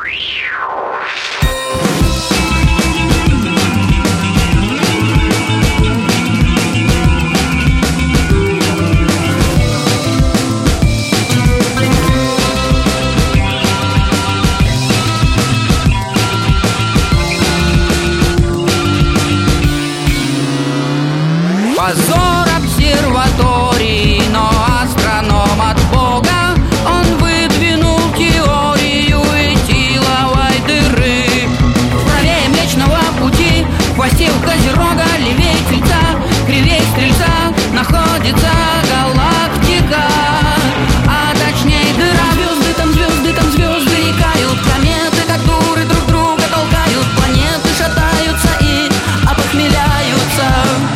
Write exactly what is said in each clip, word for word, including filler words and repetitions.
Позор обсерватории, но астроном от Бога. Он выдвинул теорию этиловой дыры. Правее Млечного Пути, в хвосте у Козерога, левее Тельца, кривее Стрельца находится галактика, а точнее дыра. Звезды там, звезды там, звезды летают, кометы как дуры друг друга толкают, планеты шатаются и опохмеляются.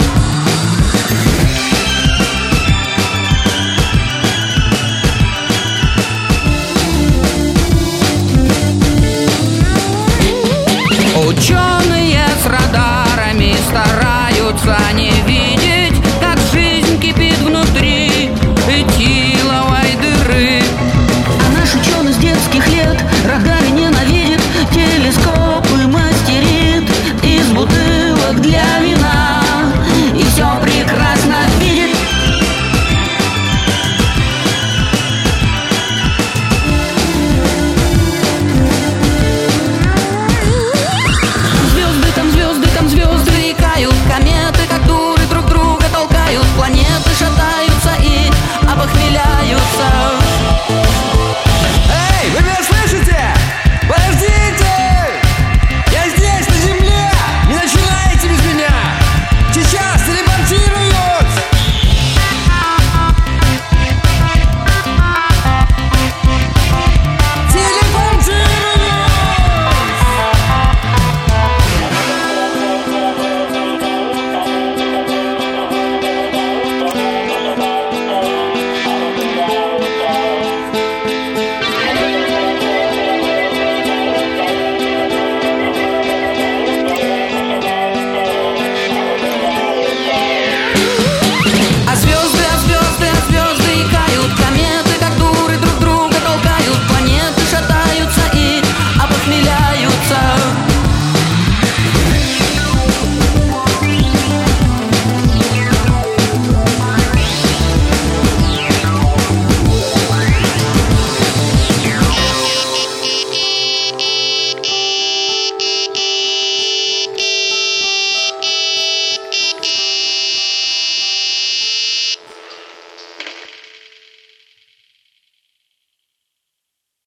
Ученые с радарами стараются не видеть, как жизнь кипит внутри этиловой дыры. А наш ученый с детских лет радары ненавидит, телескоп